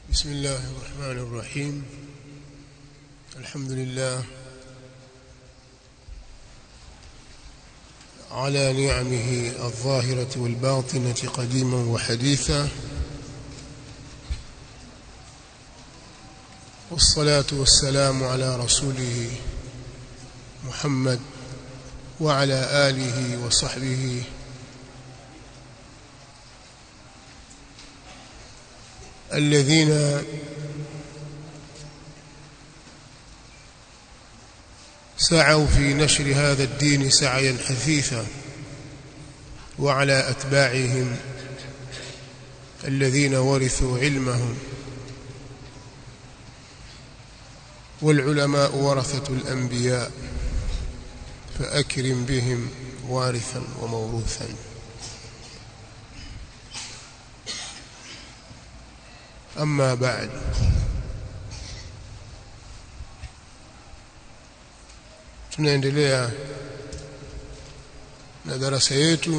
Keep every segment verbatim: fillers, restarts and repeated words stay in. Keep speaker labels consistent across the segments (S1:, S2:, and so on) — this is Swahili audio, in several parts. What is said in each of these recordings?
S1: بسم الله الرحمن الرحيم. الحمد لله على نعمه الظاهرة والباطنة قديما وحديثا، والصلاة والسلام على رسوله محمد وعلى آله وصحبه الذين سعوا في نشر هذا الدين سعيا حثيثا، وعلى أتباعهم الذين ورثوا علمهم، والعلماء ورثة الأنبياء فأكرم بهم وارثا وموروثا. أما بعد، tunaendelea na darasa yetu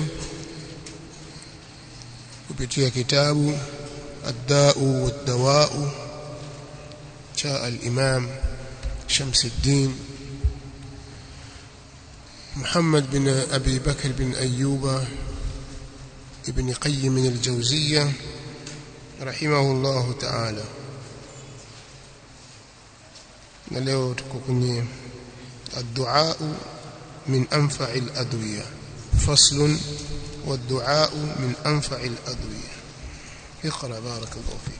S1: kupitia kitabu Ad-Da'u wad-Dawa'u cha al-Imam Shamsuddin Muhammad bin Abi Bakr bin Ayyuba ibn Qayyim al-Jawziyya rahimahullahu ta'ala. Na leo tuko kwenye الدعاء من أنفع الأدوية، فصل والدعاء من أنفع الأدوية. اقرأ بارك الله فيك.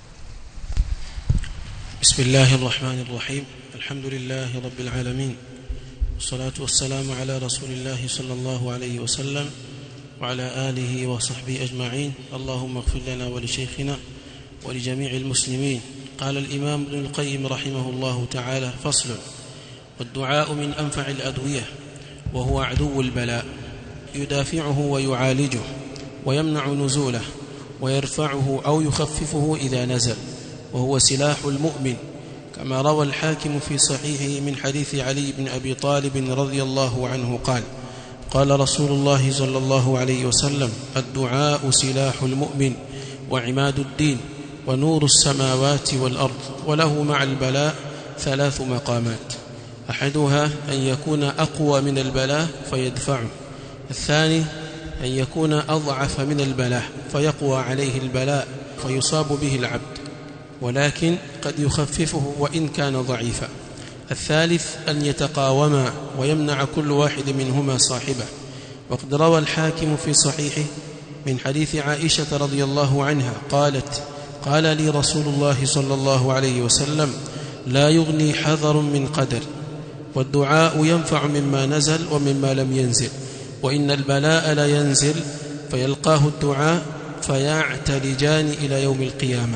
S2: بسم الله الرحمن الرحيم. الحمد لله رب العالمين، والصلاة والسلام على رسول الله صلى الله عليه وسلم وعلى آله وصحبه أجمعين. اللهم اغفر لنا ولشيخنا ولجميع المسلمين. قال الإمام ابن القيم رحمه الله تعالى: فصل: والدعاء من أنفع الأدوية، وهو عدو البلاء، يدافعه ويعالجه ويمنع نزوله ويرفعه أو يخففه إذا نزل، وهو سلاح المؤمن، كما روى الحاكم في صحيحه من حديث علي بن أبي طالب رضي الله عنه قال: قال رسول الله صلى الله عليه وسلم: الدعاء سلاح المؤمن وعماد الدين ونور السماوات والأرض، وله مع البلاء ثلاث مقامات: أحدها أن يكون أقوى من البلاء فيدفعه، الثاني أن يكون أضعف من البلاء فيقوى عليه البلاء فيصاب به العبد ولكن قد يخففه وإن كان ضعيفا، الثالث أن يتقاوما ويمنع كل واحد منهما صاحبه. وقد روى الحاكم في صحيحه من حديث عائشة رضي الله عنها قالت: قال لي رسول الله صلى الله عليه وسلم: لا يغني حذر من قدر، والدعاء ينفع مما نزل ومما لم ينزل، وإن البلاء لا ينزل فيلقاه الدعاء فيعتلجان إلى يوم القيامة.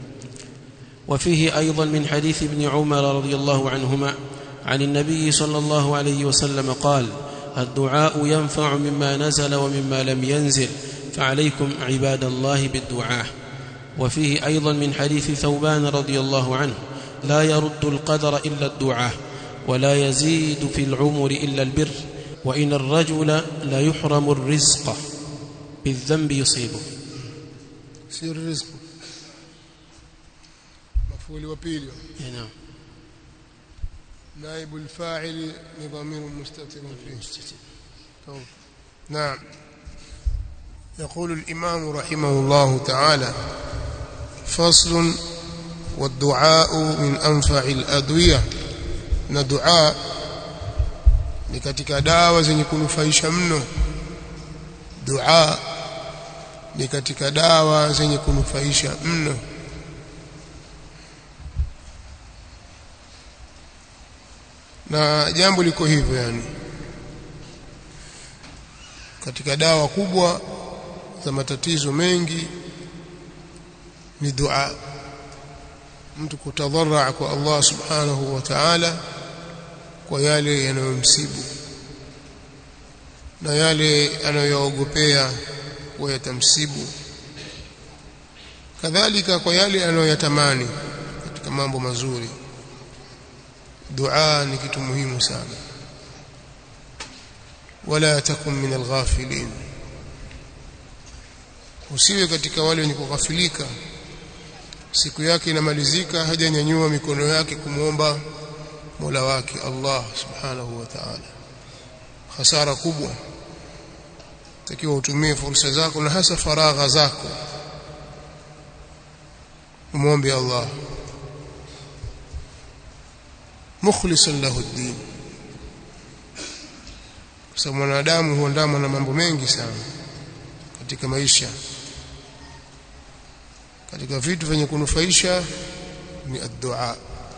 S2: وفيه أيضا من حديث ابن عمر رضي الله عنهما عن النبي صلى الله عليه وسلم قال: الدعاء ينفع مما نزل ومما لم ينزل، فعليكم عباد الله بالدعاء. وفيه أيضا من حديث ثوبان رضي الله عنه: لا يرد القدر إلا الدعاء، ولا يزيد في العمر إلا البر، وإن الرجل لا يحرم الرزق بالذنب يصيبه.
S1: سير الرزق مفعول وبيل.
S2: نعم.
S1: نائب الفاعل ضمير مستتر فيه. نعم. يقول الإمام رحمه الله تعالى: فصل: والدعاء من أنفع الأدوية. na dua ni katika dawa zenye kunufaisha mno. Dua ni katika dawa zenye kunufaisha mno. Na jambo liko hivyo, yani katika dawa kubwa za matatizo mengi ni dua. Mtu kutadharra kwa Allah subhanahu wa ta'ala kwa yale yanayomsibu na yale anayoogopea kwa yatamsibu, kadhalika kwa yale anayoyatamani katika mambo mazuri. Dua ni kitu muhimu sana. Wala takun min alghafilin, usiwe katika wale wenye kughafilika siku yake inamalizika hajanyanyua mikono yake kumuomba Mola wake Allah subhanahu wa ta'ala. Hasara kubwa. Takiwa utumie fursa zako na hasa faragha zako umuombe Allah mukhlisan lahu ad-din. Kwa sababu mwanadamu huandamwa na mambo mengi sana katika maisha. Katika vitu vyenye kunufaisha ni ad-du'a,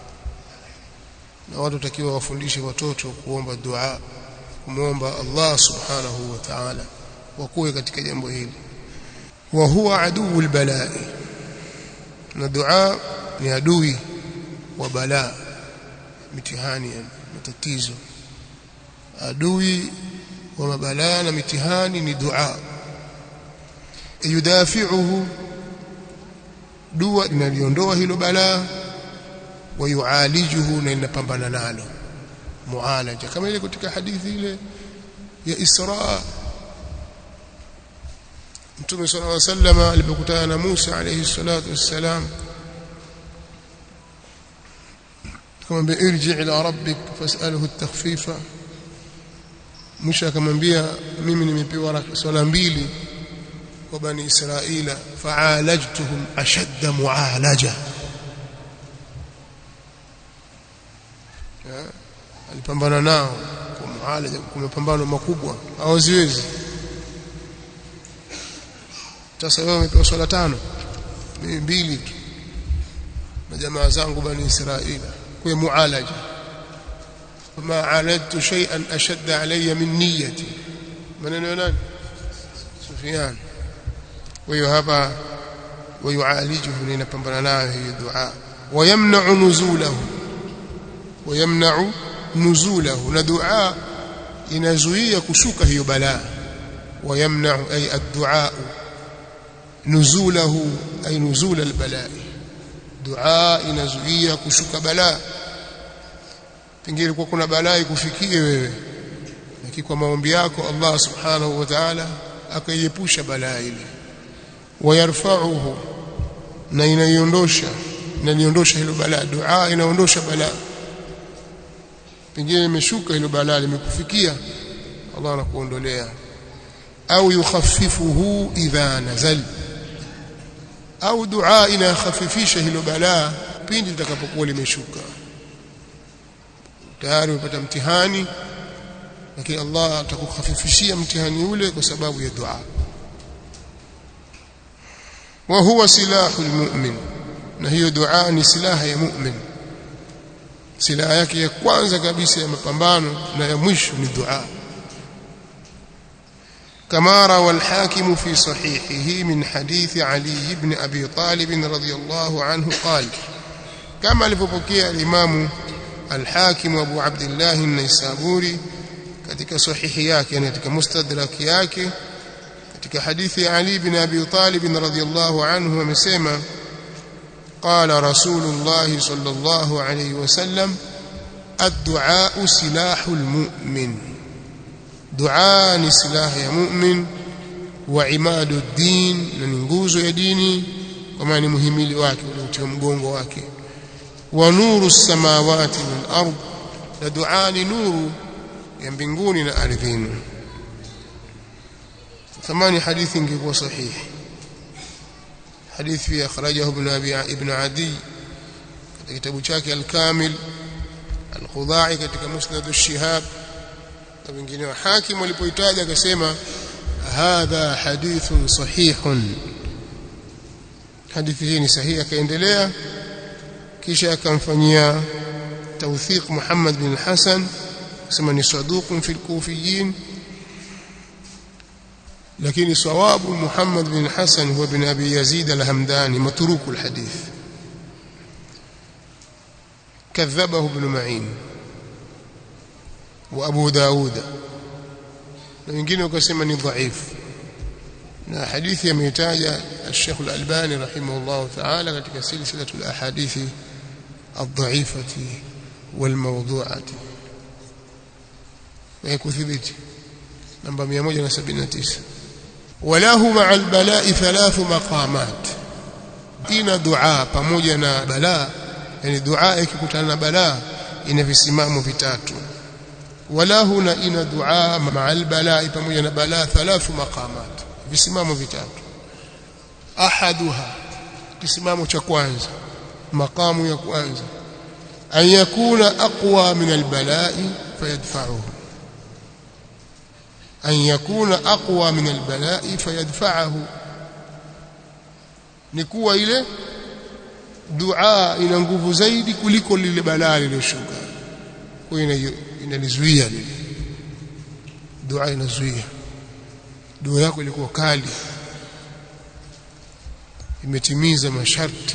S1: na watu takiwa wafundishe watoto kuomba dua, kumuomba Allah subhanahu wa ta'ala, wakuwe katika jambo hili. Wa huwa aduul balaa, na dua ni adui wa balaa, mitihani, matatizo. Adui wa mabalaa na mitihani ni dua. Yudafi'uhu, dua inaliondoa hilo balaa, wa yualijuhu, na inapambana nalo, mualaja, kama ile katika hadithi ile ya Isra. Mtume sallallahu alaihi wasallam alipokutana na Musa alayhi salatu wassalam, akamwambia irji ila rabbik fas'alhu at-takhfifa. Musa akamwambia mimi nimepewa swala mbili kwa bani Israila, fa'alajtuhum ashadda mu'alaja. Alipambana nao kwa mualaja, kwa mapambano makubwa, hawaziwezi. Sasa wewe umepewa swala tano, mimi mbili tu na jamaa zangu bani Israila, kwa mualaja. ma aladtu shay'an ashadda alayya min niyyati, maneno ya nani? Sufyan. Kwa hiyo hapa wayualijuhu, inapambana nayo hiyo dua. Wayamna'u nuzulahu, wayamna'u nuzulahu, na dua inazuia kushuka hiyo balaa. Wayamna'u ay ad-du'a nuzulahu ay nuzul al-balaa, dua inazuia kushuka balaa. Pengine kwa kuna balaa ikufikie wewe, lakini kwa maombi yako Allah subhanahu wa ta'ala akaiepusha balaa ile. Wayarfa'uhu, na inaiondosha, inaliondosha hilo balaa. Dua inaondosha balaa. Pengine imeshuka hilo balaa, limekufikia, Allah anakuondolea. Au yukhaffifuhu idha nazal, au dua inakhafifisha hilo balaa pindi litakapokuwa limeshuka. Tayari umepata mtihani, lakini Allah atakukhafifishia mtihani ule kwa sababu ya dua. Wa huwa silahul mu'min, na hiyo dua ni silaha ya mu'min. Silaha yake ya kwanza kabisa ya mapambano na ya mwisho ni dua. كما روى الحاكم في صحيحه من حديث علي بن أبي طالب رضي الله عنه قال، كما لفبكي الإمام الحاكم أبو عبد الله النيسابوري katika sahihi yake, yani katika mustadrak yake, katika hadithi ya Ali bin Abi Talib radhiyallahu anhu amesema, qala Rasulullah sallallahu alayhi wasallam, ad-du'a silahul mu'min, dua ni silaha ya mu'min, wa imadu din, na nguzo ya dini, kwa maana ni muhimili wake, ule mgongo wake. Wa nuru samawati wal ard, na dua ni nuru ya mbinguni na ardhini. Thamani hadithi ingekuwa sahihi. Hadithi akhrajahu ibn Abi ibn Adi katika kitabu chake Al-Kamil, Al-Khudai katika Musnad Ash-Shihab, na wengine wa Hakim walipoitaja akasema hadha hadithun sahihun, hadithi hii ni sahihi. Akaendelea kisha akamfanyia tawthiq Muhammad bin Hasan, akasema ni saduqun fil kufiyin, lakini sawabu Muhammad bin Hasan huwa bin Abi Yazid al-Hamdani, matruku al-hadith, kadhabahu ibn Ma'in wa Abu Daud, na wengine wakasema ni dhaif. Na hadithi ameitaja al-Sheikh al-Albani rahimahullah ta'ala katika silsilatul ahadithi ad-dha'ifati wal mawdu'ati, na kuthibiti namba mia moja sabini na tisa. Walahu ma'a al-bala'i thalathu maqamat, ina dua pamoja na balaa, yani dua ikikutana na balaa ina visimamo vitatu. Wala huna ina dua ma'al balaa pamoja na balaa thalathu maqamat, visimamo vitatu. Ahaduha, kisimamo cha kwanza, maqamu ya kwanza, an yakuna aqwa min albalai fayadfa'uhu, an yakuna aqwa min albalai fayadfa'uhu, ni kuwa ile dua ina nguvu zaidi kuliko lile balaa lililoshuka. Kwa hiyo inalizuia lile dua, inazuia. Dua yako ilikuwa kali, imetimiza masharti,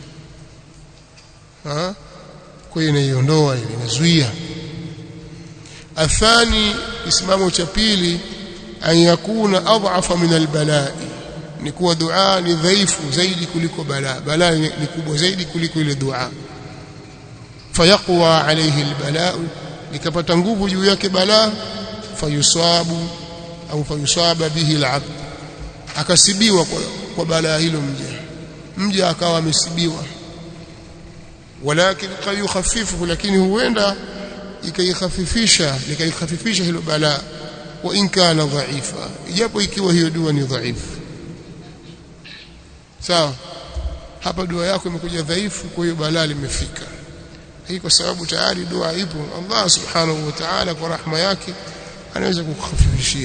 S1: ha? Kwa hiyo inaiondoa ile, inazuia. Athani, isimamo cha pili, an yakuna adhafa min albalai, ni kuwa dua ni dhaifu zaidi kuliko balaa, balaa ni kubwa zaidi kuliko ile dua. Fayaqwa alayhi albalaa, likapata nguvu juu yake balaa, fayusabu au fayusaba bihi alabd, akasibiwa kwa, kwa balaa hilo mja mja akawa amesibiwa. Walakin qad yukhaffifu, lakini huenda ikaikhafifisha likaikhafifisha hilo balaa, wa in kana dhaifa, ijapo ikiwa hiyo dua ni dhaifu. Sawa, hapa dua yako imekuja dhaifu, kwa hiyo balaa limefika. Hii kwa sababu tayari dua ipo, Allah subhanahu wa ta'ala kwa rahma yake anaweza kukukhafifishia.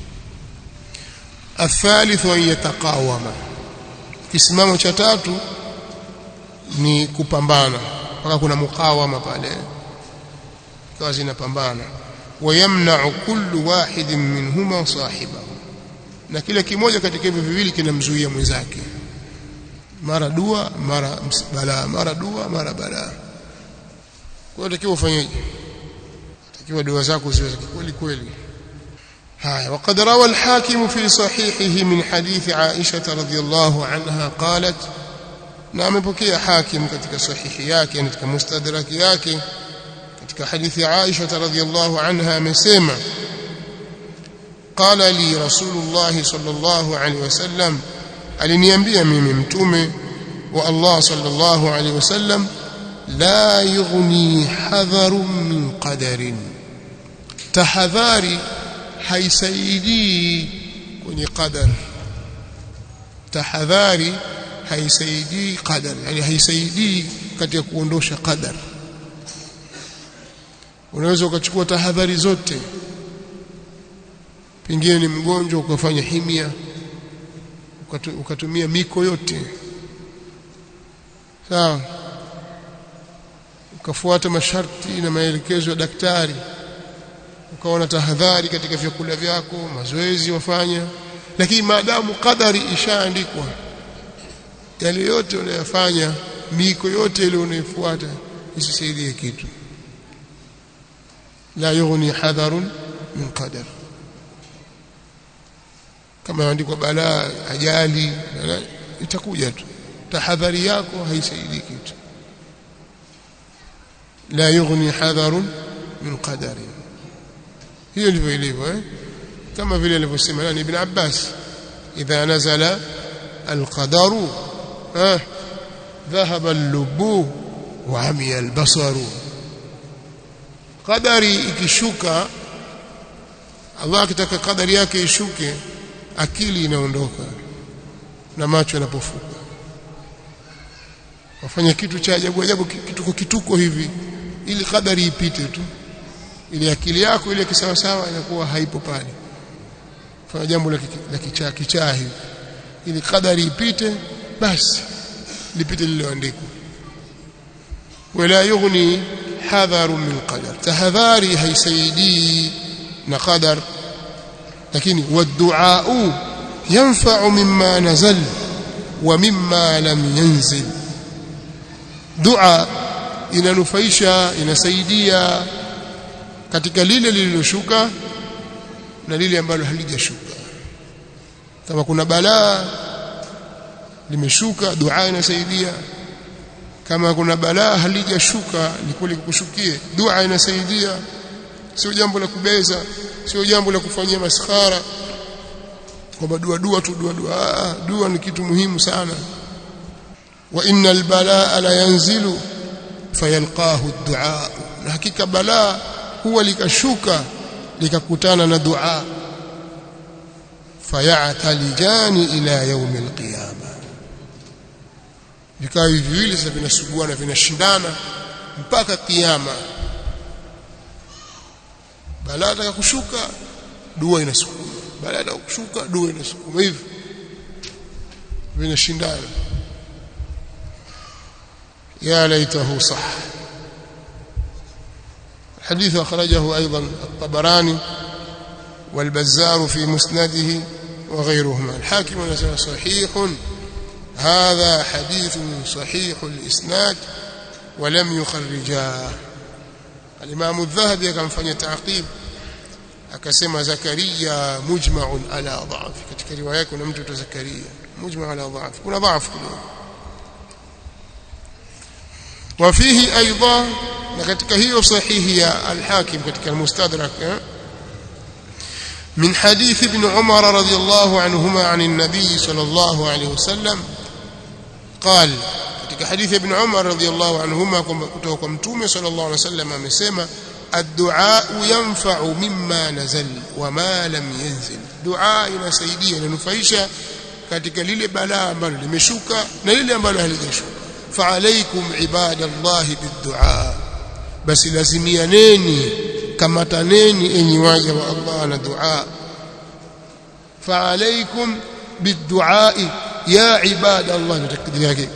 S1: Athalithu an yataqawama, kisimamo cha tatu ni kupambana, mpaka kuna mukawama pale, kazi inapambana. Wayamna'u kullu wahidin minhuma sahibahu, na kila kimoja katika hivyo viwili kinamzuia mwenzake, mara dua mara balaa, mara dua mara balaa. Kwa hiyo takiwa ufanyeje? Takiwa dua zako ziwe za kweli kweli. haya, وقد روى الحاكم في صحيحه من حديث عائشة رضي الله عنها قالت, na amepokea hakim katika sahihi yake, katika mustadrak yake, katika hadithi Aisha radhiyallahu anha amesema, qala li rasulullah sallallahu alaihi wasallam, aliniambia mimi mtume wa Allah sallallahu alaihi wasallam, la yughni hadharun min qadarin, tahadhari haisaidii kwenye qadar. Tahadhari haisaidii qadar, yani haisaidii katika kuondosha qadar. Unaweza ukachukua tahadhari zote, pengine ni mgonjwa ukafanya himia, ukatumia miko yote, sawa, ukafuata masharti na maelekezo ya daktari, ukaona tahadhari katika vyakula vyako, mazoezi wafanya, lakini maadamu qadari ishaandikwa, yale yote unayofanya, miko yote ile unayofuata isisaidie kitu. La yughni hadharun min qadar, kama andikwa balaa, ajali, itakuja tu, tahadhari yako haisaidii kitu. La yughni hadharun min qadar, hiyo ndivyo ilivyo, eh kama vile alivyosema nani Ibn Abbas, idha nazala alqadaru ah dhahaba al-lubbu wa amiya al-basaru. Qadari ikishuka, Allah akitaka qadari yake ishuke, akili inaondoka na macho yanapofuka. Wafanya kitu cha ajabu ajabu, kituko kituko hivi, ili qadari ipite tu, ili akili yako ile kisawa sawa inakuwa haipo pale. Fanya jambo la kichaa kichaa hivi, ili qadari ipite, basi lipite lililoandikwa. Wala yughni hadharu min qadar, tahadhari haisaidii na qadar. Lakini waddu'a yanfa'u mimma nazal wa mimma lam yanzil, dua inanufaisha, inasaidia katika lile lililoshuka na lile ambalo halijashuka. Kama kuna balaa limeshuka, dua inasaidia. Kama kuna balaa halijashuka, likuli kukushukie, dua inasaidia. Sio jambo la kubeza, sio jambo la kufanyia maskhara kwamba dua dua tu dua dua. Dua ni kitu muhimu sana. wa innal balaa la yanzilu fayalqahu ad-du'a, na hakika balaa huwa likashuka likakutana na dua, fayatalijani ila yaum al-qiyama, vikao viwili sasa vinasuguana vinashindana mpaka kiyama. Balaa itakushuka, dua inasukuma, balaa itakushuka, dua inasukuma, hivi vinashindana. يا ليته صح. الحديث أخرجه أيضا الطبراني والبزار في مسنده وغيرهما. الحاكم نزل صحيح، هذا حديث صحيح الإسناد ولم يخرجاه. الإمام الذهبي كان فني تعقيب akasema Zakaria mujma'un ala dha'f. Katika riwaya kuna mtu tu Zakaria mujma' ala dha'f, kuna dha'f kidogo. وفيه أيضا لكتك هي صحيح الحاكم كتك المستدرك من حديث ابن عمر رضي الله عنهما عن النبي صلى الله عليه وسلم قال كتك حديث ابن عمر رضي الله عنهما كتوكم تومي صلى الله عليه وسلم مسيما الدعاء ينفع مما نزل وما لم ينزل. دعاء inasaidia inanufaisha katika lile balaa ambalo limeshuka na lile ambalo halijashuka. فعليكم عباد الله بالدعاء، بس لازميانeni kamataneni enyi waja wa Allah na dua. فعليكم بالدعاء يا عباد الله، نتكدر yake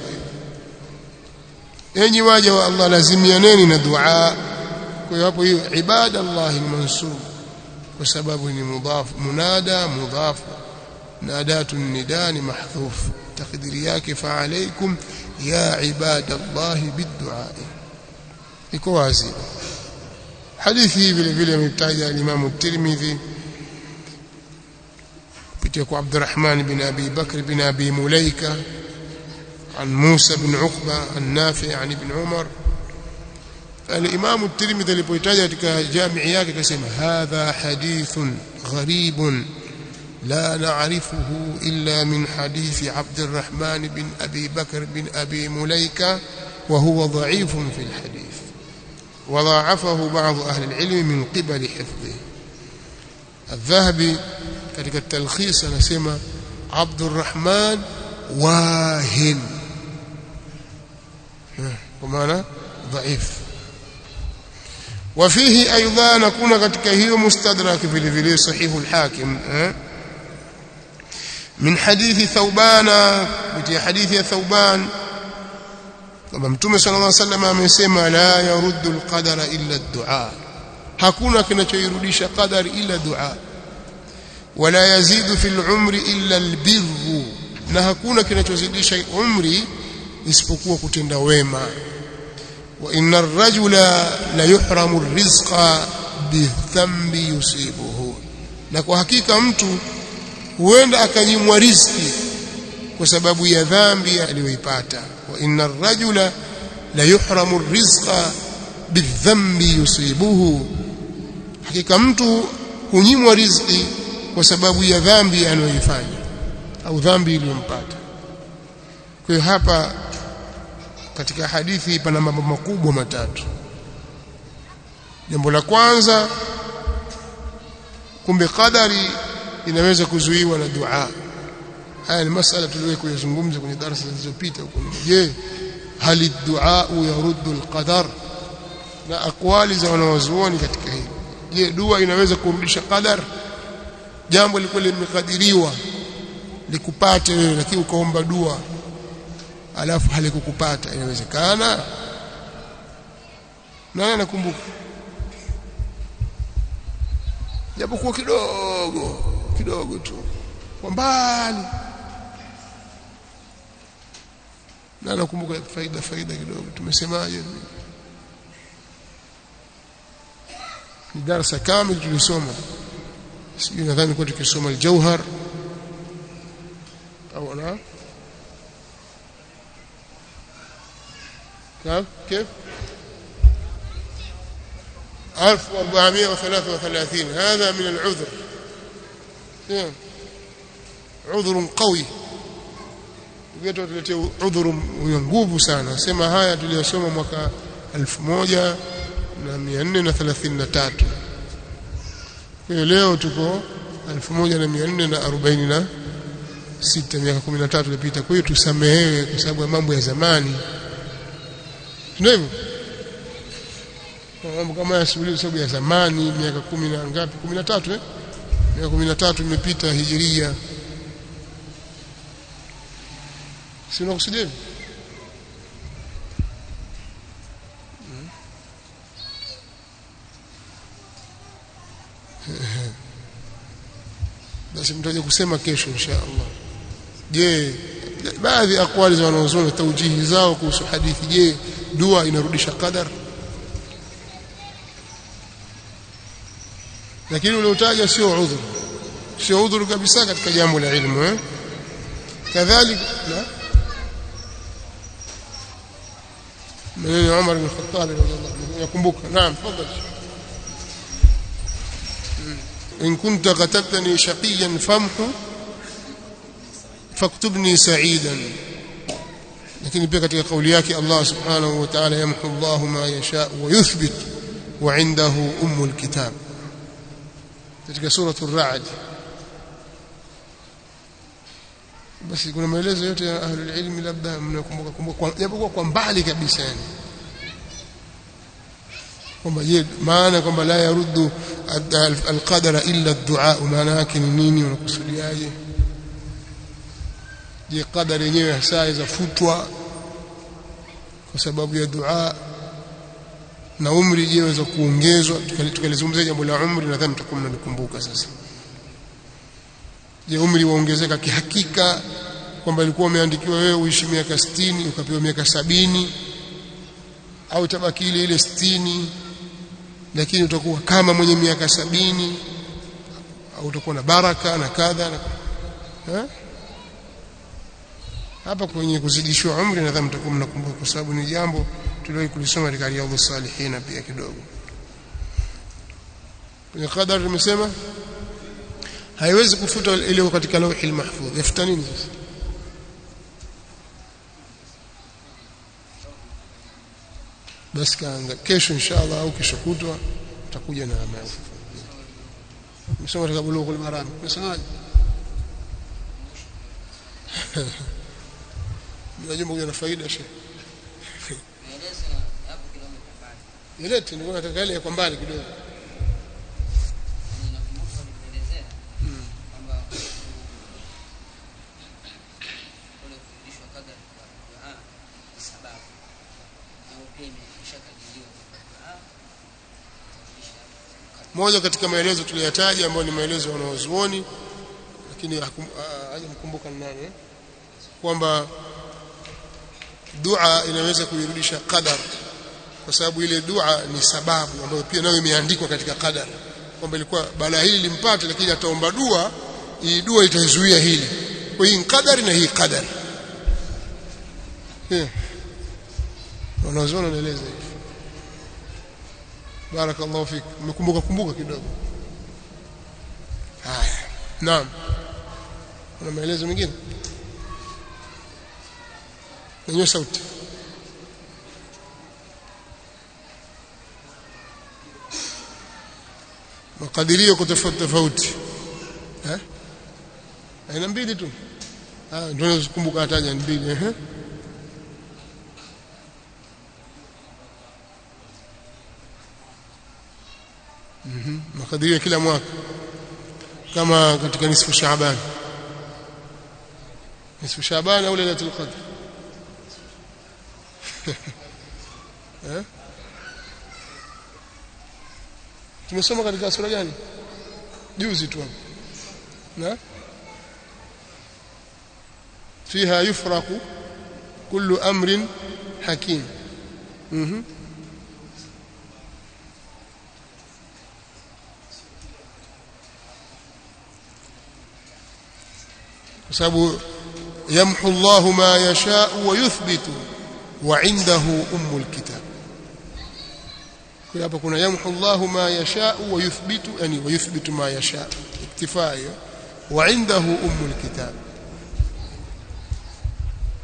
S1: enyi waja wa Allah lazimianeni na dua. Kwa hiyo hapo hiyo ibada Allah ni mansub kwa sababu ni mudhaf, munada mudhaf, nadatu nida ni mahdhuf, takdiri yake فعليكم يا عباد الله بالدعاء. iko wazi. Hadithi vile vile imetaja al-Imam at-Tirmidhi kupitia kwa Abdurrahman bin Abi Bakr bin Abi Mulaika عن موسى بن عقبة النافع عن ابن عمر. الإمام الترمذي alipoitaja katika jamii yake akasema hadha hadithun gharibun لا نعرفه إلا من حديث عبد الرحمن بن أبي بكر بن أبي مليكة وهو ضعيف في الحديث وضاعفه بعض أهل العلم من قبل حفظه. الذهبي katika التلخيص anasema عبد الرحمن واهن ومعنى ضعيف. وفيه أيضا نكون katika hiyo mustadrak vile vile صحيح الحاكم من حديث ثوبان، بتي حديث ثوبان كما متوم صلى الله عليه وسلم amesema la yaruddu alqadara illa ad-du'a, hakuna kinachoirudisha qadar illa dua. Wala yazidu fil umri illa albirru, na hakuna kinachozidisha umri isipokuwa kutenda wema. Wa inna ar-rajula la yuhramu ar-rizqa bi-dhanbi yusibuhu, na kwa hakika mtu huenda akanyimwa riziki kwa sababu ya dhambi aliyoipata. Wa inna ar-rajula la yuhramu ar-rizqa bidhanbi yusibuhu, hakika mtu hunyimwa riziki kwa sababu ya dhambi anayoifanya au dhambi iliyompata. Kwa hiyo hapa katika hadithi pana mambo makubwa matatu. Jambo la kwanza, kumbe qadari inaweza kuzuiwa na dua. Haya ni masala tuliyowahi kuyazungumza kwenye darasa zilizopita huko. Je, hali dua yaruddu alqadar? Na akwali za wanawazuoni katika hili. Je, dua inaweza kurudisha qadar? Jambo lilikuwa limekadiriwa likupate wewe, lakini ukaomba dua alafu halikukupata, inawezekana? Nani anakumbuka? Japo kwa kidogo kidogo tu kwa mbali, na nakumbuka faida faida kidogo. Tumesemaje? Ni darasa kamili tulisoma, sijui nadhani kwa tukisoma al-Jawhar au la كيف كيف ألف وأربعمائة وثلاثة وثلاثين. هذا من العذر، عذر قوي wetu tuletea udhuru wenye nguvu sana. Nasema haya tuliyosoma mwaka elfu moja na mia nne thelathini na tatu. Kwa leo tuko elfu moja na mia nne arobaini na sita, miaka kumi na tatu iliyopita. Kwa hiyo tusamehewe kwa sababu ya mambo ya zamani. Ndio hivyo. Mambo kama ya shughuli kwa sababu ya zamani, miaka kumi na ngapi? kumi na tatu eh? Miaka kumi na tatu imepita hijiria. Si unakusudia hivi? Basi mtaje kusema kesho insha Allah. Je, baadhi ya akwali za wanaozoni taujihi zao kuhusu hadithi, je, dua inarudisha qadar? Lakini ule utaja sio udhuru. Sio udhuru kabisa katika jambo la ilmu eh? Kadhalika la من عمر بن الخطاب رضي الله عنه يكمبك. نعم تفضل. إن كنت قتلتني شقيا فامحو فاكتبني سعيدا. لكن pia katika kauli yake Allah subhanahu wa ta'ala yamhu Allah ma yasha wa yuthbit wa indahu ummul kitab, katika sura ar-ra'd. Basi kuna maelezo yote ya ahli ilmi, labda mnakumbuka kumbuka japokuwa kwa mbali kabisa, yani kwamba je, maana kwamba la yaruddu al-qadara illa ad-du'a, maana yake ni nini? Unakusudiaje? Je, qadari yenyewe hasa izafutwa kwa sababu ya dua? Na umri je waweza kuongezwa? Tukalizungumzia jambo la umri, nadhani mtakuwa mnanikumbuka sasa. Je, umri waongezeka kihakika kwamba ilikuwa umeandikiwa wewe uishi miaka sitini ukapewa miaka sabini, au tabaki ile ile sitini lakini utakuwa kama mwenye miaka sabini, au utakuwa na baraka na kadha na eh? Hapa kwenye kuzidishwa umri nadhani mtakuwa mnakumbuka, kwa sababu ni jambo tuliwahi kulisoma katika Riyadhus Salihin pia kidogo. Kwenye qadar tumesema haiwezi kufuta ile katika lauhil mahfudh. Yafuta nini sasa? Basi kaanga kesho inshallah au kesho kutwa tutakuja na maana. Msoma katika Bulughul Maram. Msemaje? Unajua mbona na faida shehe. Eleza hapo kilomita mbali. Yelete ndio nataka ile kwa mbali kidogo. Moja katika maelezo tuliyotaja ambayo ni maelezo wanaozuoni, lakini hajamkumbuka ni nani, kwamba dua inaweza kuirudisha qadar, kwa sababu ile dua ni sababu ambayo pia nayo imeandikwa katika qadar, kwamba ilikuwa balaa hili limpate, lakini ataomba dua, hii dua itaizuia hili. Kwa hiyo qadari na hii qadar. Eh. Wanaozuoni wanaeleza hivi. Barakallahu fik. Mmekumbuka kumbuka kidogo. Haya. Naam. Kuna maelezo mengine? Nyenye sauti. Makadirio kwa tofauti tofauti. Eh? Aina mbili tu. Ah, ndio nakumbuka hataja mbili, eh? Mhm. Makadirio kila mwaka kama katika nisfu Shaaban. Nisfu Shaaban au Lailatul Qadr. Eh? Tumesoma katika sura gani? Juzi tu. Na? Fiha yufraqu kullu amrin hakim. Mhm. Kwa sababu yamhu Allahu ma yasha wa yuthbitu wa indahu ummul kitab. Kwa hapa kuna yamhu Allahu ma yasha wa yuthbitu, yani wa yuthbitu ma yasha, iktifaa, wa indahu ummul kitab.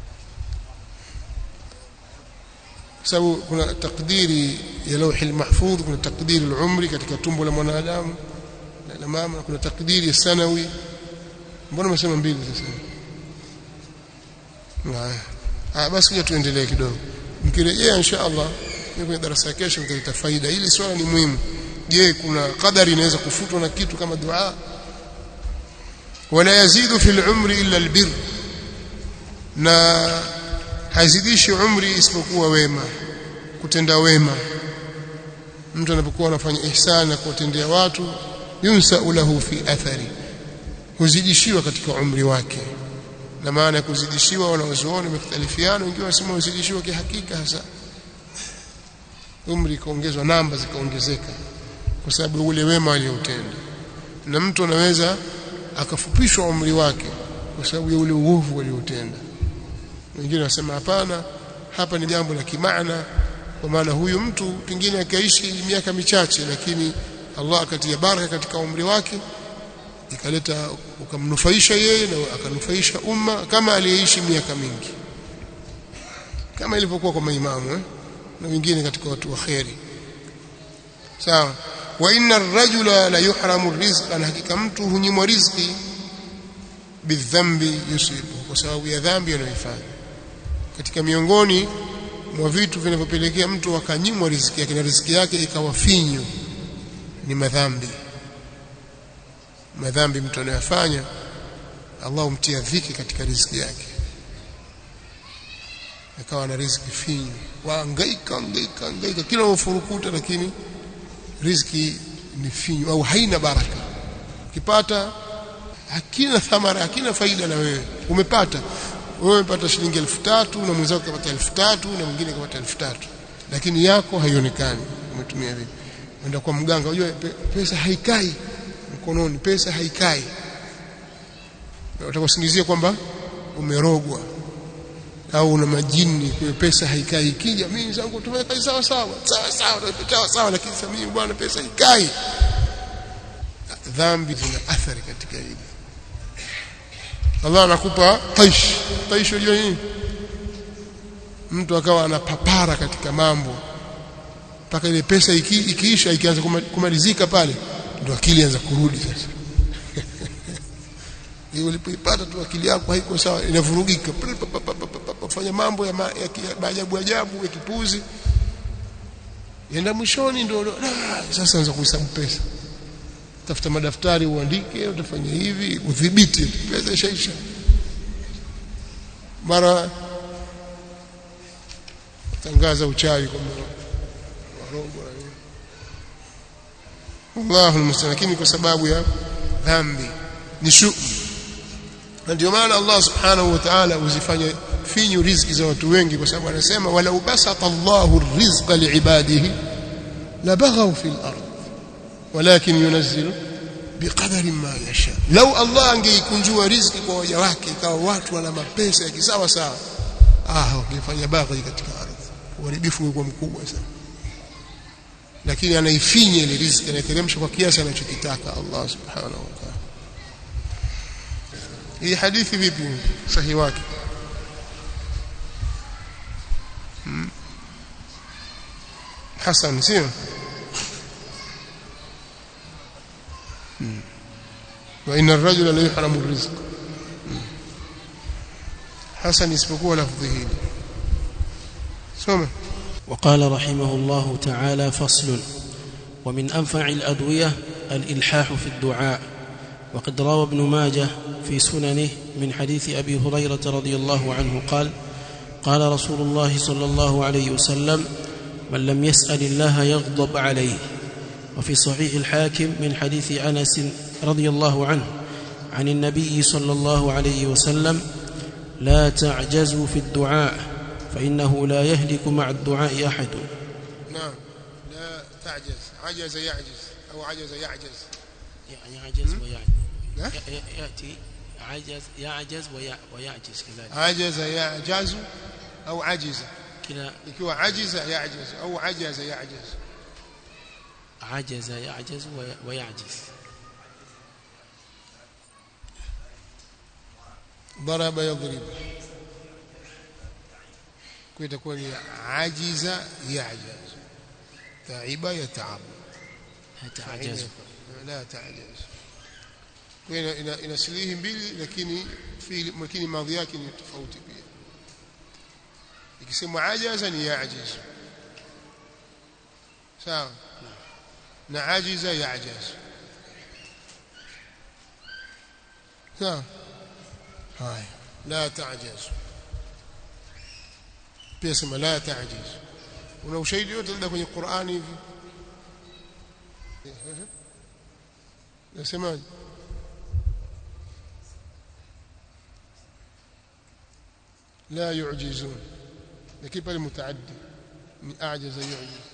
S1: sababu kuna takdiri ya lauhi mahfudh, kuna takdiri al-umri katika tumbo la mwanadamu la mama, kuna takdiri ya sanawi. Mbona umesema mbili sasa? Ah, basi kuja tuendelee kidogo. Mkirejea insha Allah kwenye darasa kesho mtaleta faida. Hili swala ni muhimu. Je, kuna qadari inaweza kufutwa na kitu kama dua? Wala yazidu fil umri illa albir, na hazidishi umri isipokuwa wema, kutenda wema. Mtu anapokuwa anafanya ihsan na kuwatendea watu, yunsa lahu fi athari, huzidishiwa katika umri wake. Na maana ya kuzidishiwa wanawazuoni wamekhtalifiana, wengine wanasema huzidishiwa kihakika hasa umri kuongezwa, namba zikaongezeka kwa sababu ule wema aliotenda. Na mtu anaweza akafupishwa umri wake kwa sababu ya ule uovu aliotenda. Wengine wanasema hapana, hapa ni jambo la kimaana, kwa maana huyu mtu pengine akaishi miaka michache, lakini Allah akatia baraka katika umri wake, ikaleta ukamnufaisha yeye na akanufaisha umma kama aliyeishi miaka mingi, kama ilivyokuwa kwa maimamu eh? na wengine katika watu wa khairi. Sawa. Wa inna ar-rajula la yuhramu ar-rizqa, na hakika mtu hunyimwa riziki bidhambi yusibu, kwa sababu ya dhambi anayofanya. Katika miongoni mwa vitu vinavyopelekea mtu akanyimwa riziki yake na riziki yake ikawa finyu ni madhambi. Madhambi mtu anayofanya Allah humtia dhiki katika riziki yake, akawa na riziki finyu, waangaika angaika angaika kila ufurukuta, lakini riziki ni finyu au haina baraka. Ukipata hakina thamara, hakina faida. Na wewe umepata wewe umepata shilingi elfu tatu na mwenzako kapata elfu tatu na mwingine kapata elfu tatu, lakini yako haionekani. Umetumia vipi? Unaenda kwa mganga, unajua pesa haikai mkononi, pesa haikai, utakusingizia kwamba umerogwa au una majini, kwa pesa haikai. Ikija mimi zangu tumefanya kazi sawa sawa sawa sawa sawa sawa, lakini sasa mimi bwana pesa haikai. Dhambi zina athari katika hili. Allah anakupa taish. Taish unajua nini? Mtu akawa anapapara katika mambo mpaka ile pesa iki, ikiisha ikianza kumalizika pale ndio akili inaanza kurudi sasa. Hiyo ulipoipata tu akili yako haiko sawa, inavurugika, fanya mambo ya maajabu ajabu ya kipuzi, yenda mwishoni ndio sasa anza kuhesabu pesa. Tafuta madaftari uandike, utafanya hivi, udhibiti pesa ishaisha. Mara tangaza uchawi kwa warongo Allahu mustaqim, kwa sababu ya dhambi ni shu. Na ndio maana Allah subhanahu wa ta'ala uzifanya finyu riziki za watu wengi, kwa sababu anasema walau basata Allahu rizqa liibadihi labaghaw fil ard walakin yunazzilu biqadari ma yasha. Lau Allah angeikunjua riziki kwa waja wake ikawa watu wana mapesa ya kisawa sawa, ah wangefanya baghi katika ardhi, uharibifu ungekuwa mkubwa sana. Lakini anaifinya ile riziki, anaiteremsha kwa kiasi anachokitaka Allah subhanahu wa ta'ala. Hii hadithi vipi sahihi wake? hmm. Hasan sio? hmm. Wa inna ar-rajula la yuhramu ar-rizq. Hasan isipokuwa lafdhi hili. Soma.
S2: وقال رحمه الله تعالى فصل ومن أنفع الأدوية الإلحاح في الدعاء. وقد روى ابن ماجه في سننه من حديث أبي هريرة رضي الله عنه قال قال رسول الله صلى الله عليه وسلم من لم يسأل الله يغضب عليه. وفي صحيح الحاكم من حديث أنس رضي الله عنه عن النبي صلى الله عليه وسلم لا تعجزوا في الدعاء فإنه لا يهلك مع الدعاء أحد.
S1: نعم لا تعجز، عجز يعجز أو عجز يعجز،
S2: يعني يعجز ويعجز، يأتي عجز يعجز ويعجز كذلك.
S1: عجز يعجز أو عجز
S2: كلا،
S1: يكون عجز يعجز أو عجز يعجز.
S2: عجز يعجز ويعجز.
S1: ضرب يضرب. kwa itakuwa ni ajiza ya'jaz ta'iba yata'ab
S2: hatajaz
S1: la ta'jaz kwa ina inasilihi mbili lakini fi'li makini madhi yake ni tofauti pia ikisema ajaza ni ya'jaz sawa na ajiza ya'jaz sawa haya la ta'jaz pia sema la ta'jaz una ushahidi yote labda kwenye Qur'ani hivi nasemaje لا يعجزون لكن pale mutaaddi ni ajaza yu'jiz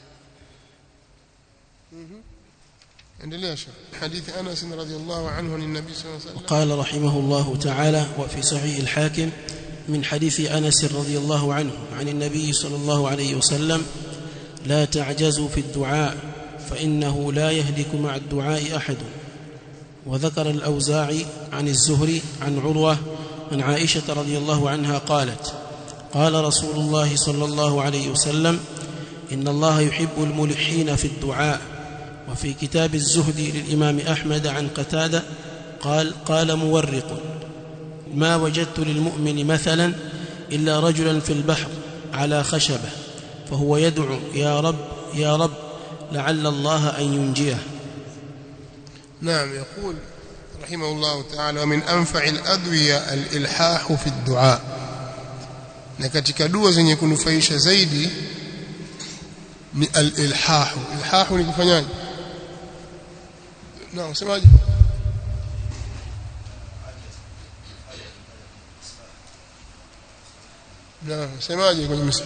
S1: endelea shekh hadithi Anas radhiyallahu anhu an nabii sallallahu alayhi wasallam
S2: قال رحمه الله تعالى وفي صحيح الحاكم من حديث أنس رضي الله عنه عن النبي صلى الله عليه وسلم لا تعجزوا في الدعاء فإنه لا يهلك مع الدعاء أحد. وذكر الأوزاعي عن الزهري عن عروة عن عائشة رضي الله عنها قالت قال رسول الله صلى الله عليه وسلم إن الله يحب الملحين في الدعاء. وفي كتاب الزهد للإمام أحمد عن قتادة قال قال مورق ما وجدت للمؤمن مثلا إلا رجلا في البحر على خشبة فهو يدعو يا رب يا رب لعل الله أن ينجيه.
S1: نعم يقول رحمه الله تعالى ومن أنفع الأدوية الإلحاح في الدعاء na katika dua zenye kunufaisha zaidi ni al-ilhah. Ilhah ni kufanyaje? Na usemaje? Na usemaje kwenye msala?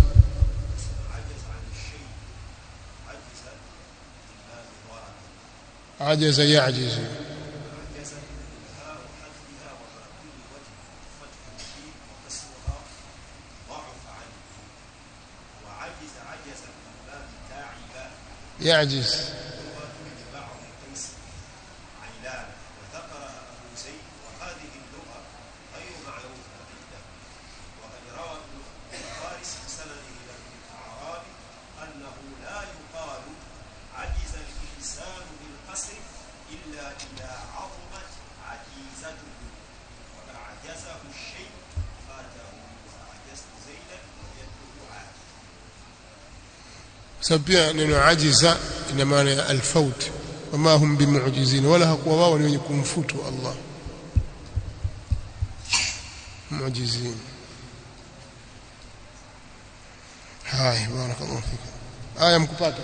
S1: عجز يعجز يعجز sabia neno ajiza ina maana ya alfaut wama hum bimu'jizin wala hakuwa wao ni wenye kumfutu Allah mu'jizin. hai barakallahu fika aya mkupata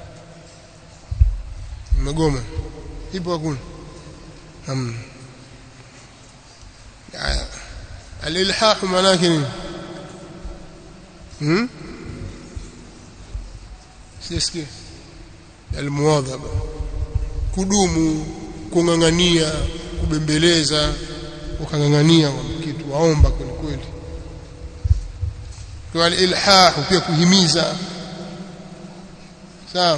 S1: mmegoma ipo hakuna hmm al-ilhah maana yake hmm sisikie almuwadhaba kudumu kungangania kubembeleza ukangangania kitu waomba kweli kweli kwa al-ilhah pia kuhimiza sawa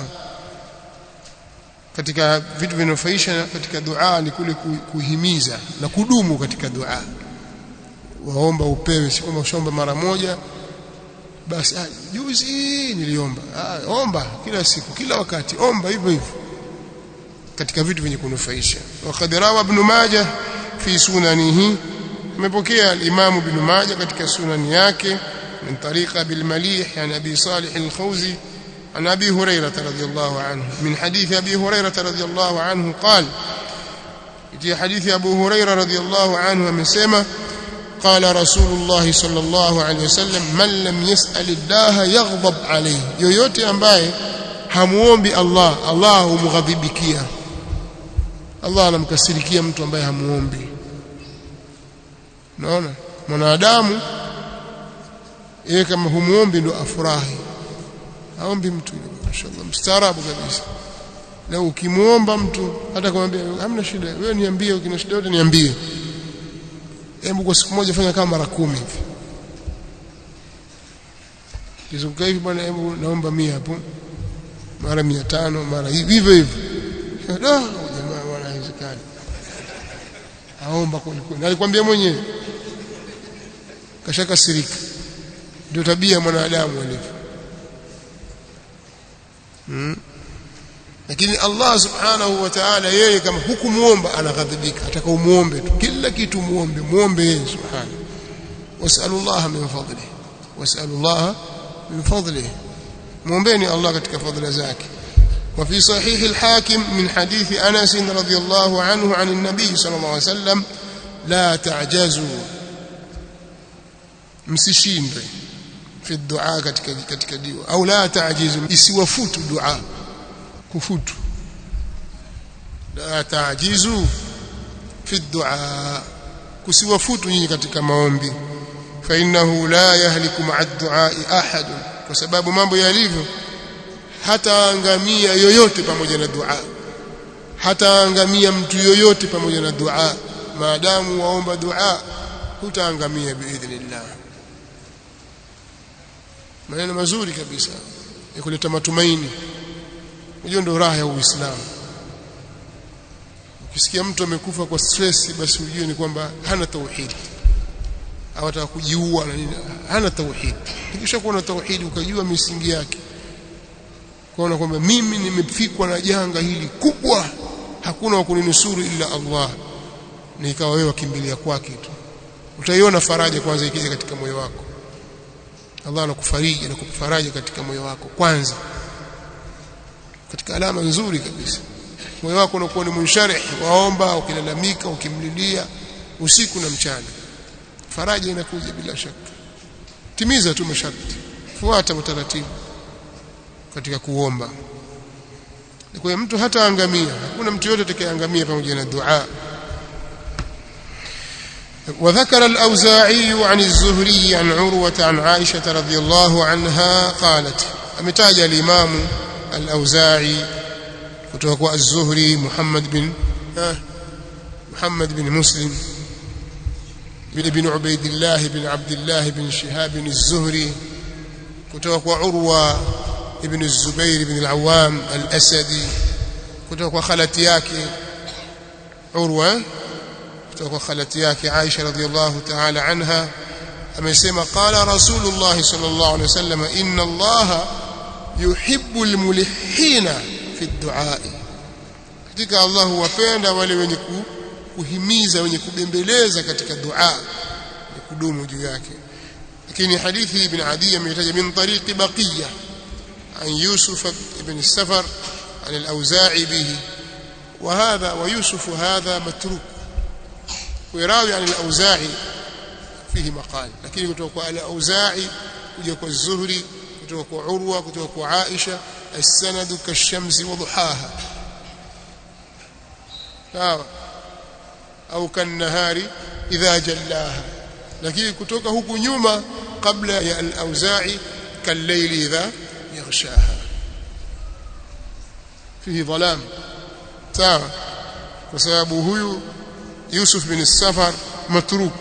S1: katika vitu vinafaisha katika dua ni kule kuhimiza na kudumu katika dua waomba upewe si kama ushaomba mara moja basi ah, juzi niliomba ah, omba kila siku kila wakati omba hivyo hivyo katika vitu vyenye kunufaisha. Waqad rawa ibn Majah fi sunanihi amepokea al-Imam ibn Majah katika sunani yake min tariqa bil malih yani Abi Salih al-Khawzi an Abi Hurairah radhiyallahu anhu min hadith Abi Hurairah radhiyallahu anhu qala iti hadithi Abu Hurairah radhiyallahu anhu amesema قال رسول الله صلى الله عليه وسلم من لم يسأل الله يغضب عليه yoyote ambaye hamuombi Allah Allah humghadhibikia Allah anamkasirikia mtu ambaye hamuombi. Unaona mwanadamu yeye kama humuombi ndo afurahi aombi mtu mashaallah mstaarabu kabisa na ukimuomba mtu hata kumwambia hamna shida wewe niambie ukina shida yote niambie hebu kwa siku moja fanya kama mara kumi hivi kizunguka hivi bwana hebu naomba mia hapo mara mia tano mara hivi hivyo hivyo ndio jamaa wanawezekana aomba kwa kweli alikwambia mwenyewe kashaka sirika ndio tabia mwanadamu alivyo. hmm. Lakini Allah subhanahu wa ta'ala yeye kama hukumuomba anaghadhibika, ataka umuombe tu kila kitu, muombe muombe yeye subhanahu. Was'alullaha min fadlihi was'alullaha min fadlihi, muombeni Allah katika fadhila zake. وفي صحيح الحاكم من حديث أنس رضي الله عنه عن النبي صلى الله عليه وسلم لا تعجزوا msishindwe fi dua katika katika dua, au la ta'jizu, isiwafutu dua, kufutu. La ta'jizu fi dua, kusiwafutu nyinyi katika maombi. Fa innahu la yahliku ma'a du'a ahad, kwa sababu mambo yalivyo hataangamia yoyote pamoja na dua, hataangamia mtu yoyote pamoja na dua. Maadamu waomba dua hutaangamia biidhnillah. Maneno mazuri kabisa ya kuleta matumaini. Hiyo ndio raha ya Uislamu. Ukisikia mtu amekufa kwa stress, basi ujue ni kwamba hana tauhid, au ataka kujiua na nini, hana tauhid. Ukishakuwa na tauhid ukajua misingi yake, kwaona kwamba mimi nimefikwa na janga hili kubwa, hakuna wa kuninusuru ila Allah, na ikawa wewe wakimbilia kwake tu, utaiona faraja kwanza ikija katika moyo wako. Allah anakufariji na kukufaraja katika moyo wako kwanza, katika alama nzuri kabisa. Moyo wako unakuwa ni munsharih, waomba, ukilalamika, ukimlilia usiku na mchana, faraja inakuja bila shaka. Timiza tu masharti, fuata utaratibu katika kuomba. Kwa hiyo mtu hataangamia, hakuna mtu yote atakayeangamia pamoja na dua. وذكر الأوزاعي عن الزهري عن عروة عن عائشة رضي الله عنها قالت, أمتاج الإمام الأوزاعي kutoka الزهري محمد بن محمد بن مسلم بن عبيد الله بن عبد الله بن شهاب الزهري kutoka عروة ابن الزبير بن العوام الأسدي kutoka khalati yake Urwa kutoka khalati yake Aisha radhiyallahu ta'ala anha amesema qala Rasulullah sallallahu alayhi wasallam inna Allah yuhibbul mulihina fi ad-du'a, hakika Allah huwapenda wale wenye kuhimiza, wenye kubembeleza katika dua, ni kudumu juu yake. Lakini hadithi ibn Adi ametaja min tariqi Baqiyya عن يوسف بن السفر عن الأوزاعي به، وهذا ويوسف هذا متروك، ويراوي عن الأوزاعي فيه مقال. لكن كتوقع الأوزاعي كتوقع الزهري كتوقع عروة كتوقع عائشة السند كالشمس وضحاها أو كالنهار إذا جلاها. لكن كتوقع هكو نيوما قبل الأوزاعي كالليل إذا يغشاها فيه ظلام. sawa, kwa sababu huyu Yusuf bin Safar matruk,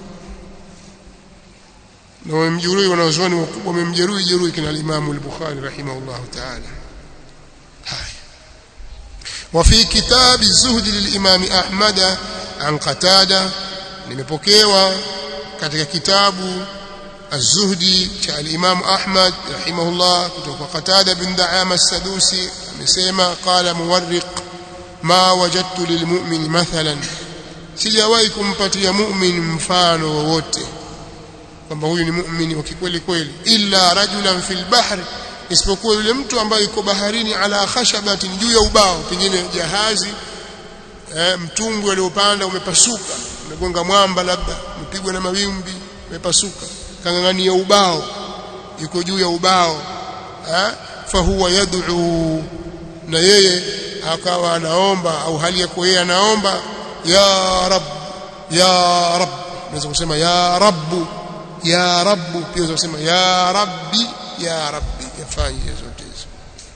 S1: na wamjeruhi wanazuoni wakubwa wamemjeruhi jeruhi kina Imam al-Bukhari rahimahullah ta'ala. haya وفي كتاب الزهد للإمام أحمد عن قتادة، nimepokewa katika kitabu الزهدي cha الإمام أحمد رحمه الله kutoka قتادة بن دعامة السدوسي amesema قال مورق ما وجدت للمؤمن مثلا، sijawahi kumpatia mu'min mfano wowote kwamba huyu ni muumini wa kweli kweli, illa rajulan fil bahr, isipokuwa yule mtu ambaye yuko baharini, ala khashabatin, juu ya ubao, pengine jahazi eh, mtumbwi aliopanda umepasuka, umegonga mwamba, labda umepigwa na mawimbi umepasuka, kangangania ubao, yuko juu ya ubao eh, fa huwa yad'u, na yeye akawa anaomba, au hali yako yeye anaomba ya rab ya rab, unaweza kusema ya rabbu ya rabbu, pia unaweza kusema ya rabbi ya rabbi, yafanye zote hizo.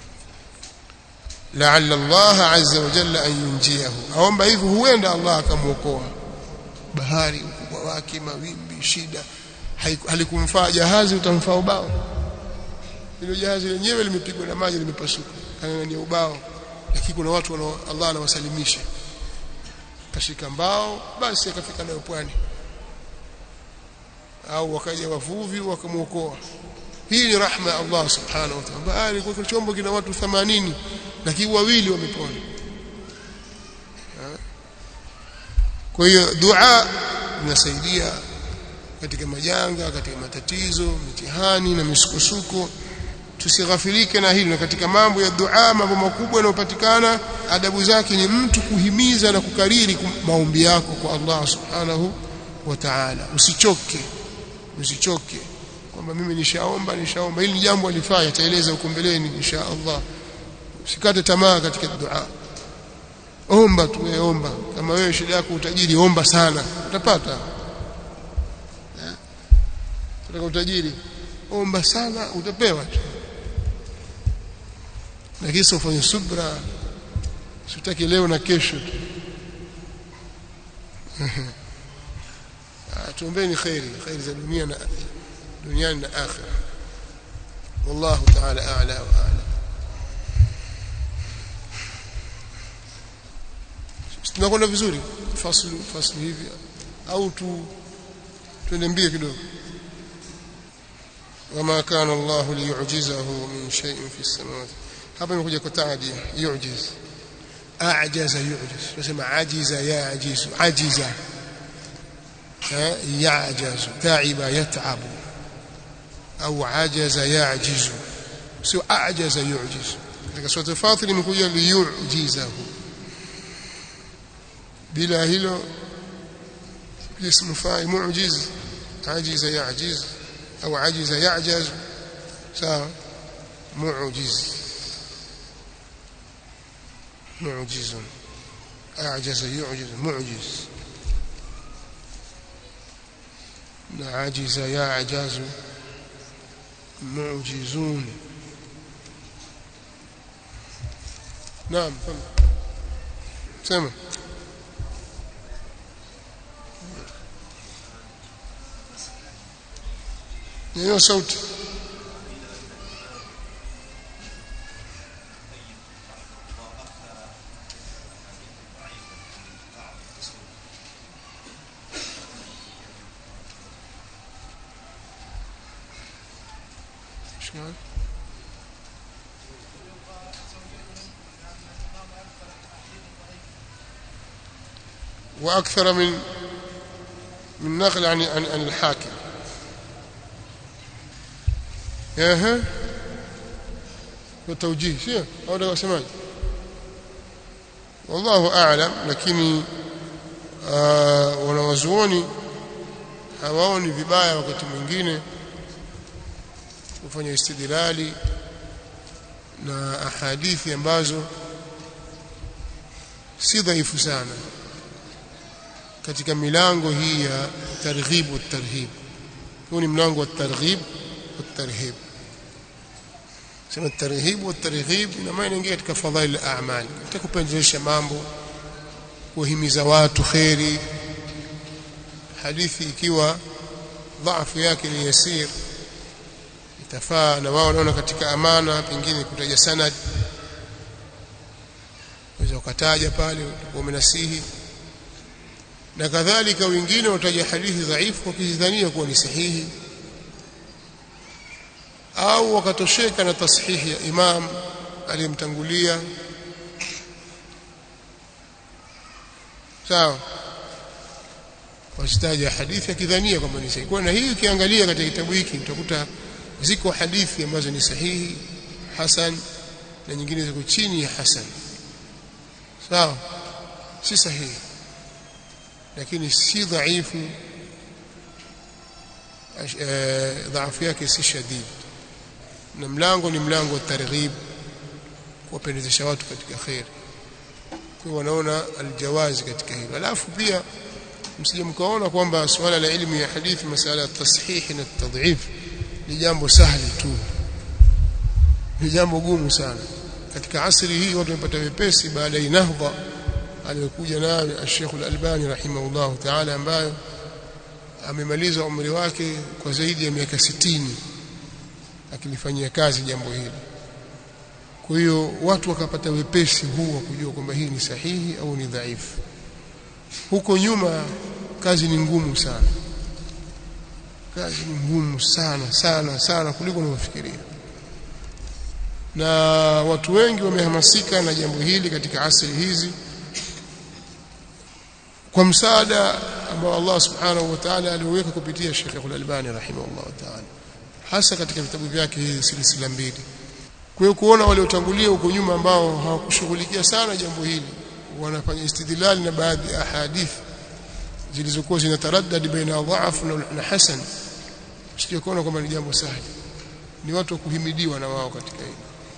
S1: la'alla Allah azza wa jalla an yunjiyahu, aomba hivyo huenda Allah akamuokoa. Bahari ukubwa wake, mawimbi, shida, halikumfaa jahazi, utamfaa ubao. Hilo jahazi lenyewe limepigwa na maji, limepasuka, kangania ubao, lakini kuna watu wana Allah anawasalimisha, kashika mbao basi akafika nayo pwani. au wakaja wavuvi wakamuokoa. Hii ni rahma ya Allah subhanahu wa ta'ala. Bahari kwa chombo kina watu themanini lakini wawili wamepona. Kwa hiyo dua inasaidia katika majanga, katika matatizo, mitihani na misukosuko. Tusighafilike na hilo. Katika mambo ya dua, mambo makubwa yanayopatikana, adabu zake ni mtu kuhimiza na kukariri maombi yako kwa Allah subhanahu wa ta'ala. Usichoke, usichoke kwamba mimi nishaomba nishaomba. Hili ni jambo alifanya, ataeleza huko mbeleni insha Allah. Usikate tamaa katika dua. Omba tu, wewe omba. Kama wewe shida yako utajiri, omba sana, utapata. Eh? Utaka utajiri, omba sana, utapewa tu. Na kisha ufanye subra, usitaki leo na kesho tu. Tuombeeni khairi, khairi za dunia na duniani na akhira. Wallahu ta'ala a'la wa a'lam. Tunakwenda vizuri faslu faslu hivi au tu tuende mbio kidogo. Wama kana Allah liyu'jizahu min shay'in fi as-samawati. Hapa imekuja kwa taadi yu'jiz. A'jaza yu'jiz. Tunasema ajiza ya'jizu. Ajiza ya'jazu. Ta'iba yat'abu. Au ajaza ya'jizu. Sio a'jaza yu'jiz. Katika sura al-Fatir imekuja liyu'jizahu. bila hilo اسم فاعل معجز عجز يعجز أو عجز يعجز سواء معجز معجز أعجز يعجز معجز عجز يعجز معجزون. نعم سمع نيو صوت شلون واكثر من من نقل عن عن الحاكم. اها وتوجيه شيء او ده سماج والله اعلم. lakini wanawazuoni hawaoni vibaya wakati mwingine kufanya istidlali na ahadithi ambazo si dhaifu sana katika milango hii ya targhib wa tarhib. Huu ni mlango wa targhib wa tarhib. Sema tarhib wa targhib ina maana ingia katika fadhail al-a'mal, itakupendezesha mambo, kuhimiza watu khairi. Hadithi ikiwa dhaifu yake ni yasir itafaa, na wao wanaona katika amana pengine kutaja sanad waweza ukataja pale umenasihi, na kadhalika wengine wataja hadithi dhaifu wakizidhania kuwa ni sahihi au wakatosheka na tashihi ya imam aliyemtangulia. Sawa, wasitaja hadithi akidhania kwamba ni sahihi. Kwa na hii ukiangalia katika kitabu hiki utakuta ziko hadithi ambazo ni sahihi hasan na nyingine ziko chini ya hasan. Sawa, si sahihi lakini si dhaifu, dhaifu yake si shadid. Na mlango ni mlango wa targhib, kuwapendezesha watu katika khair. Kwa wanaona aljawazi katika hilo. Alafu pia msije mkaona kwamba swala la elimu ya hadithi, masala ya tashihi na tadhif ni jambo sahali tu, ni jambo gumu sana. Katika asri hii watu wamepata wepesi baada ya nahdha aliyokuja nayo Sheikh Al-Albani rahimahullah ta'ala, ambayo amemaliza umri wake kwa zaidi ya miaka sitini akilifanyia kazi jambo hili. Kwa hiyo watu wakapata wepesi huu wa kujua kwamba hii ni sahihi au ni dhaifu. Huko nyuma kazi ni ngumu sana, kazi ngumu sana sana sana kuliko unavyofikiria. Na watu wengi wamehamasika na jambo hili katika asili hizi kwa msaada ambao Allah subhanahu wa ta'ala aliweka kupitia Sheikh Al-Albani rahimahullah ta'ala, hasa katika vitabu vyake hizi silsila mbili. Kwa hiyo kuona wale waliotangulia huko nyuma ambao hawakushughulikia sana jambo hili wanafanya istidlal na baadhi ya hadithi zilizokuwa zinataraddad baina dha'af na hasan, sio kuona kwamba ni jambo sahihi. Ni watu kuhimidiwa na wao katika hili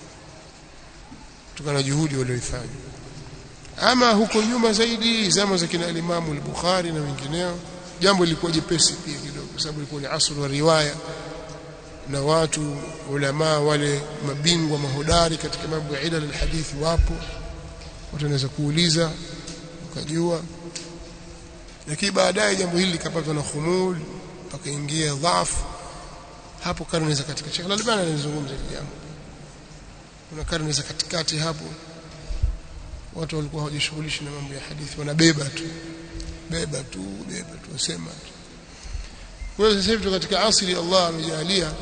S1: tukana juhudi walioifanya. Ama huko nyuma zaidi zama za kina Imam al-Bukhari na wengineo jambo lilikuwa jepesi pia kidogo, kwa sababu ilikuwa ni asr wa riwaya na watu ulama wale mabingwa mahodari katika mambo ya ilal al-hadithi wapo, watu wanaweza kuuliza ukajua. Lakini baadaye jambo hili likapatwa na khumul pakaingia dhaifu, hapo karne za katika Sheikh Al-Albani anazungumza hili jambo. Kuna karne za katikati hapo watu walikuwa hawajishughulishi na mambo ya hadithi, wanabeba tu beba tu beba tu wasema tu. Kwa hiyo sasa hivi katika asili Allah amejalia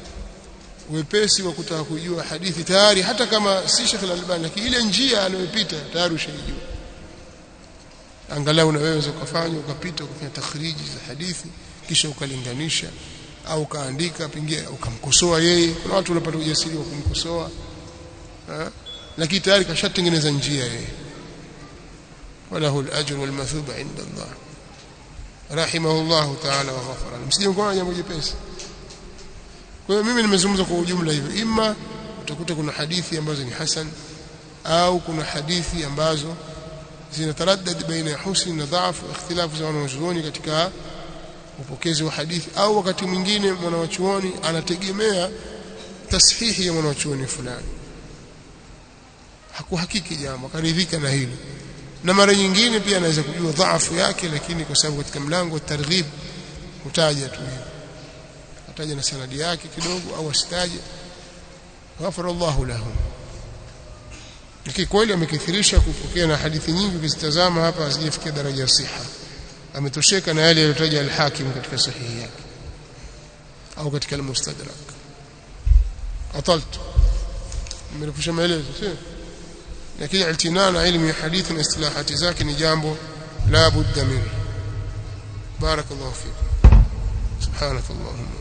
S1: wepesi wa kutaka kujua hadithi tayari, hata kama si Sheikh Al-Albani, lakini ile njia anayopita tayari ushajua. Angalau unaweza ukafanya ukapita ukafanya takhriji za hadithi kisha ukalinganisha au kaandika pengine ukamkosoa yeye. Kuna watu wanapata ujasiri wa kumkosoa, lakini tayari kashatengeneza njia yeye. walahu al-ajr wal mathuba inda Allah rahimahullah ta'ala wa ghafara. Msije mkoona jambo jepesi. Kwa hiyo mimi nimezungumza kwa ujumla hivyo, imma utakuta kuna hadithi ambazo ni hasan au kuna hadithi ambazo zinataraddad baina husn na dhaf, ikhtilafu za wanachuoni katika upokezi wa hadithi, au wakati mwingine mwanachuoni anategemea tashihi ya mwanachuoni fulani, hakuhakiki jambo karidhika na hilo, na mara nyingine pia anaweza kujua dhaifu yake, lakini kwa sababu katika mlango wa targhib utaja tu hiyo, ataja na sanadi yake kidogo au asitaje, ghafara Allahu lahu. Lakini kweli amekithirisha kupokea na hadithi nyingi, ukizitazama hapa hazijafikia daraja ya siha. Ametosheka na yale aliyotaja al-Hakim katika sahihi yake au katika al-Mustadrak. Ataltu nimerefusha maelezo, sio? Lakini iltinana ilmu ya hadithi na istilahati zake ni jambo la budda min. Barakallahu fikum. Subhanakallahumma